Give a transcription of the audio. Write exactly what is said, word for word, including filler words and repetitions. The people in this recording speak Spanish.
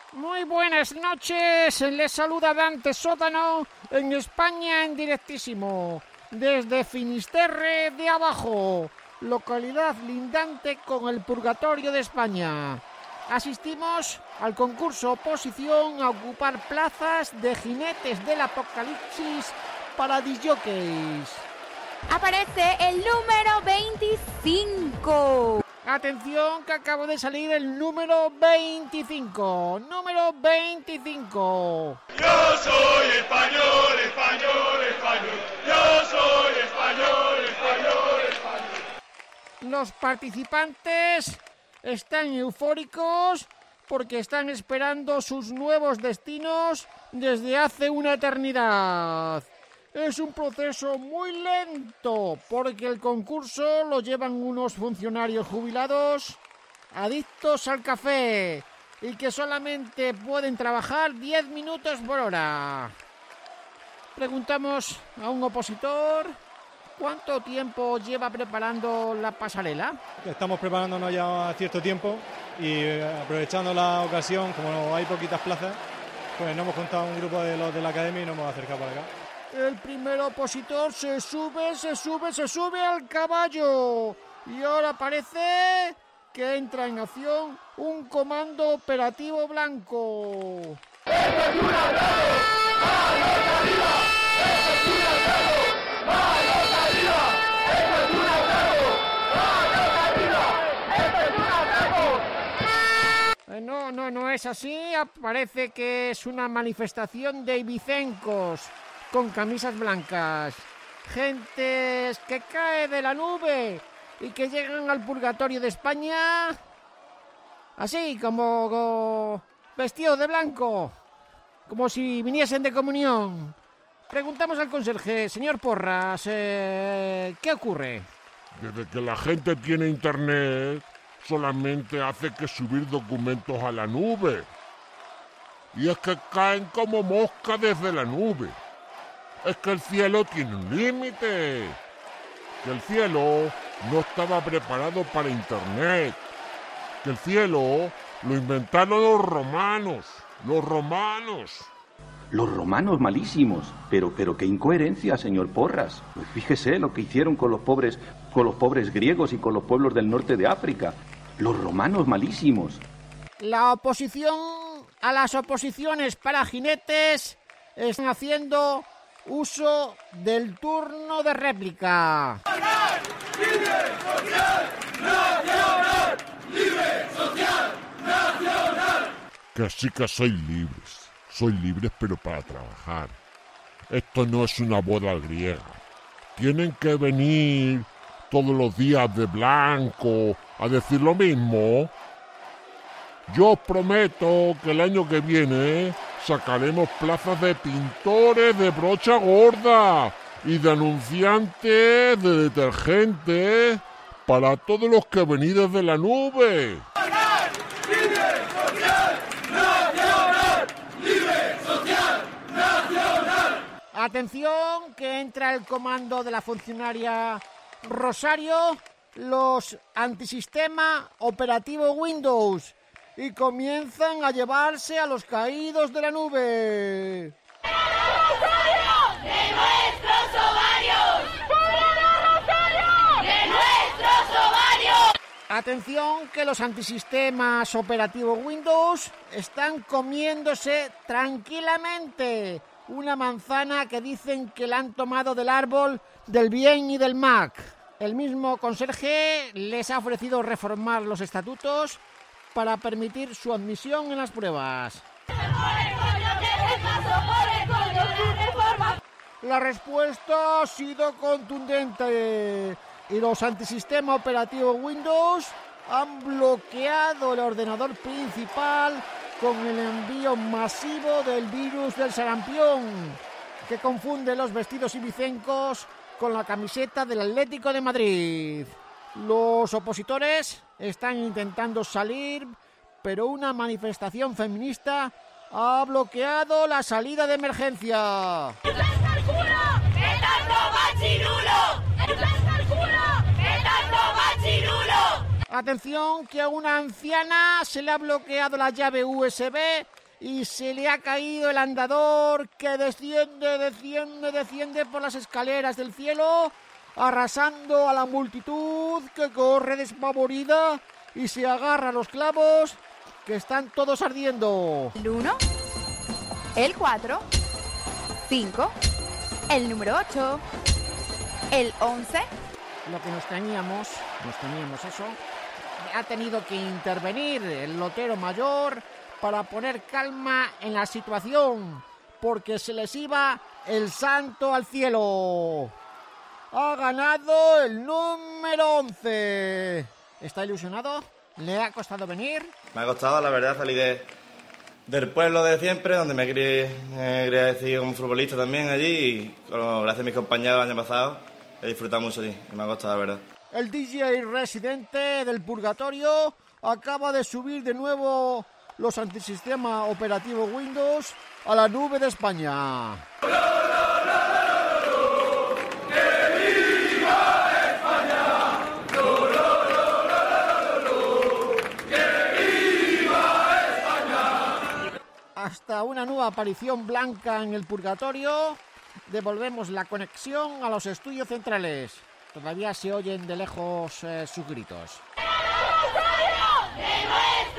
Muy buenas noches, les saluda Dante Sótano en España en directísimo, desde Finisterre de Abajo, localidad lindante con el purgatorio de España. Asistimos al concurso oposición a ocupar plazas de jinetes del apocalipsis para disjockeys. Aparece el número veinticinco. Atención, que acabo de salir el número veinticinco. Número veinticinco. Yo soy español, español, español. Yo soy español, español, español. Los participantes están eufóricos porque están esperando sus nuevos destinos desde hace una eternidad. Es un proceso muy lento porque el concurso lo llevan unos funcionarios jubilados adictos al café y que solamente pueden trabajar diez minutos por hora. Preguntamos a un opositor cuánto tiempo lleva preparando la pasarela. Estamos preparándonos ya cierto tiempo y aprovechando la ocasión, como hay poquitas plazas, pues nos hemos juntado un grupo de los de la academia y nos hemos acercado para acá. El primer opositor se sube, se sube, se sube al caballo. Y ahora parece que entra en acción un comando operativo blanco. No, no, no es así. Parece que es una manifestación de ibicencos con camisas blancas, gente que cae de la nube y que llegan al purgatorio de España así como, como vestidos de blanco, como si viniesen de comunión. Preguntamos al conserje, señor Porras, eh, ¿qué ocurre? Desde que la gente tiene internet, solamente hace que subir documentos a la nube. Y es que caen como moscas desde la nube. Es que el cielo tiene un límite. Que el cielo no estaba preparado para internet. Que el cielo lo inventaron los romanos. Los romanos. Los romanos malísimos. Pero, pero qué incoherencia, señor Porras. Pues fíjese lo que hicieron con los pobres, con los pobres griegos y con los pueblos del norte de África. Los romanos malísimos. La oposición a las oposiciones para jinetes están haciendo uso del turno de réplica. ¡Libre, social, nacional! ¡Libre, social, nacional! Que sí que sois libres. Sois libres pero para trabajar. Esto no es una boda griega. Tienen que venir todos los días de blanco a decir lo mismo. Yo os prometo que el año que viene sacaremos plazas de pintores de brocha gorda y de anunciantes de detergentes para todos los que venís desde la nube. ¡Libre, social, nacional! ¡Libre, social, nacional! Atención, que entra el comando de la funcionaria Rosario, los antisistema operativo Windows, y comienzan a llevarse a los caídos de la nube. ¡De nuestros ovarios! ¡De nuestros ovarios! Atención, que los antisistemas operativo Windows están comiéndose tranquilamente una manzana que dicen que la han tomado del árbol del bien y del Mac. El mismo conserje les ha ofrecido reformar los estatutos para permitir su admisión en las pruebas. La respuesta ha sido contundente y los antisistema operativo Windows han bloqueado el ordenador principal con el envío masivo del virus del sarampión, que confunde los vestidos ibicencos con la camiseta del Atlético de Madrid. Los opositores están intentando salir, pero una manifestación feminista ha bloqueado la salida de emergencia. Atención, que a una anciana se le ha bloqueado la llave U S B y se le ha caído el andador que desciende, desciende, desciende por las escaleras del cielo, arrasando a la multitud que corre despavorida y se agarra a los clavos que están todos ardiendo. El uno, el cuatro, cinco, el número ocho, el once. Lo que nos teníamos, nos teníamos eso, ha tenido que intervenir el lotero mayor para poner calma en la situación, porque se les iba el santo al cielo. Ha ganado el número once. ¿Está ilusionado? ¿Le ha costado venir? Me ha costado, la verdad, salir de, del pueblo de siempre, donde me crié, me crié decir, como futbolista también allí, y como, gracias a mis compañeros el año pasado, he disfrutado mucho allí, y me ha costado, la verdad. El D J residente del Purgatorio acaba de subir de nuevo los antisistema operativo Windows a la nube de España. Hasta una nueva aparición blanca en el Purgatorio, devolvemos la conexión a los estudios centrales. Todavía se oyen de lejos eh, sus gritos. ¡De nuestro